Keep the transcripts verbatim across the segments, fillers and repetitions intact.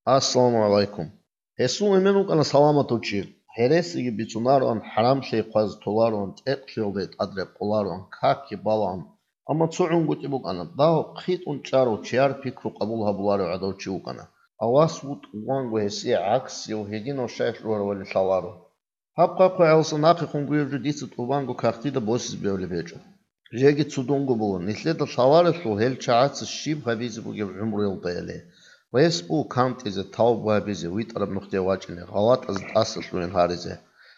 Assalamu alaikum. Hesu emenu kana salamatuchi. Heresi bitunaron haram şey qaz tolaron teqshildet adre polaron kaki balan. Ama tsuun guti bukana. Dao qit un charo chiar pikru qabul habularo adawchi ukana. Awas wut wangu hesi aksi o hedino shaykh lor wal salaro. Habqa qoyalsa naqi qunguyur juditsu tubangu kaxtida bosis bevle bejo. Jegi tsudungu bulun. Nisleda salaro su hel chaats shib habizi buge umru yldayale. ويسبو كانت إذا توبة بيزي ويترب نختي واجني غلط از أصل لين هارزة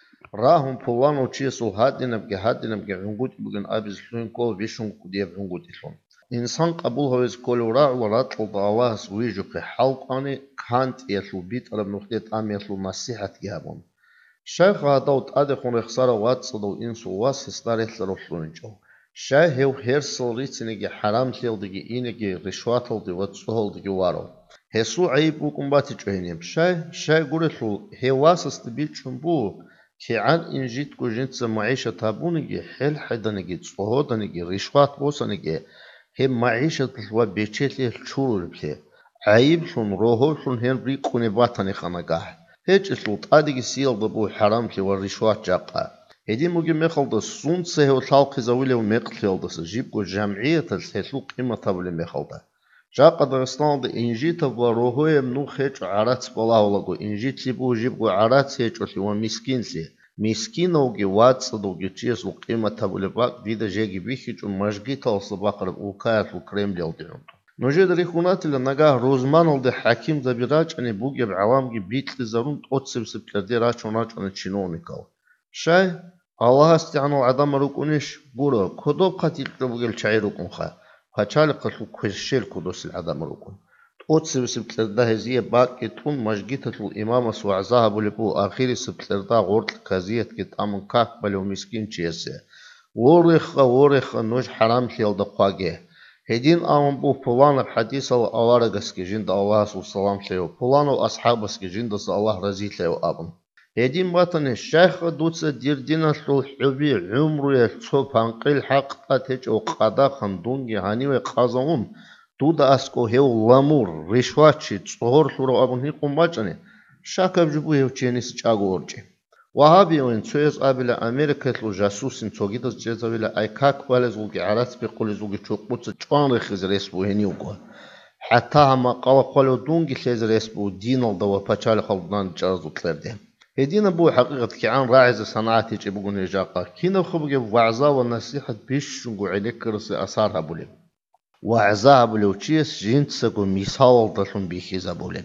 راهم بولانو تشيسو هادين بجي هادين بجي عنقود بجن أبيز لين كل بيشون كديب عنقود إسلام إنسان قبول هو إز كل وراء ورات الله سويجو في حلق أني كانت يسلو بيترب نختي تام يسلو نصيحة جابون شيخ هادوت أدخون إخسارة واتصدو إنسو واس هستاري سرفلون جو شيخ هو هيرسل ريتنيجي حرام تيلدجي إنجي رشواتلدي واتسهلدجي وارو هسو عيب وكمباتي جهنم شاي شاي قولتلو هواس استبيلشنبو كي عن إنجيت كو جنس معيشة تابونيجي حل حدنيجي تصهودنيجي رشوات بوسنيجي هم معيشة تلوا بيتشيتلي الشورو بلي عيب شون روحو شون هن ريقوني باتني خانقاه هيج اسلو تاديجي سيل دبو حرام تي والرشوات جاقا هدي موجي مخلد السون سهو تالقي زويلي ومقتل دس جيبكو جمعية تلسهسو قيمة تابلي مخلده جاء دغستان د انجيت بروهو منو خيج عرات بلاولغو انجيت لبو جيبو عرات هيج او مسكين سي مسكين اوغي واتس دوغي تشيس قيمه تبلباق ديدا جيغي بيخيج ماجغي توس باقر او كاف وكريمليل ديون نوجد ريخونات لنغا روزمان د حكيم زبيراج اني بوغي بعوامغي بيت زرون توتسب سبتلدي راچونا چون چينونيكال شاي الله استعانوا عدم ركونش بورو كودوب قتيل بوغل چايروكون خا فچال قصو كشيل كدوس العدم ركون توتسب سبتلدا هزيه باقي تون مجگيتل الامام سوعزها بلبو اخير سبتلدا غورت كازيت كي تامن كاك بلو مسكين چيسه ورخ ورخ نوج حرام خيل دقاگه هدين امن بو فلان حديث الوارغس كي جند الله سلام شيو فلان اصحابس كي جند الله رضي له ابن هدين باتن الشيخ دوتس ديردين سو حبي عمرو يصوب انقل حق تج او قدا خندونغي هاني وقازون دودا اسكو هيو لامور رشواتشي صور شورو ابن هي قمباچني شاكب جبو هيو چينيس چاغورجي وهابي وين تشيز ابل امريكا لو جاسوسين توغيدس جزاويلا اي كاك بالزوغي عرات بيقول زوغي چوقبوت چوان رخز رسبو هنيوكو حتى ما قال قالو دونغي خز رسبو دينال دو پاچال خلدان جازو تلردي هدينا بو حقيقة كيعان راعز صناعتي جيبوغن يجاقا كينا خبغي وعزا ونصيحة بيش شنقو عليك رسي أثارها بوليب وعزاها بوليو چيس جنتسكو ميساول دلون بيخيزا بوليب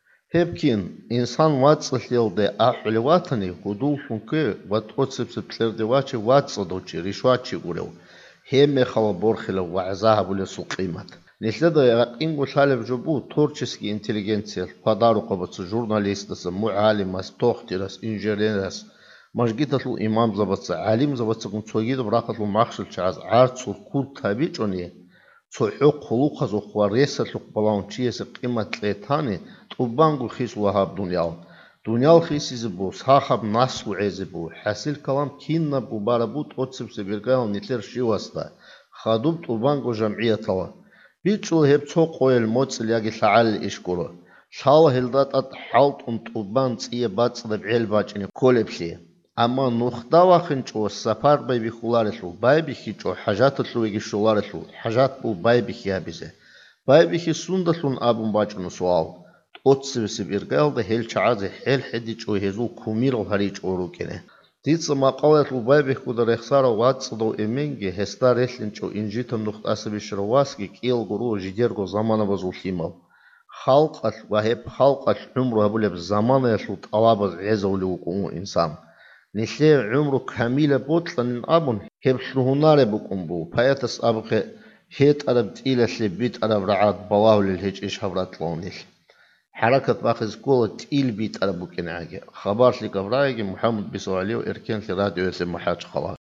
هبكين إنسان واتصل ليل دي أحولي واتني هدول شنكي واتقوتسب سبتلر دي واتي واتصدوشي ريشواتشي قوليو هم خوا بورخلو وعزاها بوليو سو قيمت نسلدا يقينغو شالب جبو تورческий интеллигенция подару قبص журналистас معالمас توخترس انجينيرس مشغيتلو امام زبص عالم زبص كنصويد براقتلو ماخشل چاز عارت كول تابيچوني صحو قلوق زو خواريسلو بلانچيس قيمت لتاني طبانغو خيس وهاب دنيا دنيا خيس زبو صاحب ناس وعزبو حاصل كلام كين بو باربو توتسب سبيرغال نيتلر شيواستا خادوب طبانغو جمعيه طوا بيتشو هب تسوقو الموتسل ياجي شعال إشكورو شال هلدات أت حالت أن طبان تسيه باتس دبعيل باجني كولبشي أما نخدا واخنشو السفر باي بخولارشو باي بخيشو حاجات تلو يجي شولارشو حاجات بو باي بخيا بيزه باي بخي سوندشون أبون باجنو سوال تقص بيرجال ده هل شعازه هل حديشو هزو كوميرو هريج أورو كنه تيتس ما قالت الباي بخود رخسارة واتس دو إمينجي هستا رسلنشو إنجيتم نخت أسبي شرواسكي كيل غرو جديرغو زمان بزو خيمال خلق وهب خلق عمره هبولي بالزمان يشو طلابز عزو لوكو إنسان نسلي عمره كاميلة بوتلن أبن هب شنهنار بكم بو بايتس أبقى هيت أرب تيلة سبيت أرب رعاد بلاو للهج إش هبرات لونيش حركة باخذ كل تقيل بيت أربو كناجي خبر لي كبرايجي محمد بيسواليو إركان في راديو اسم محاج خلاص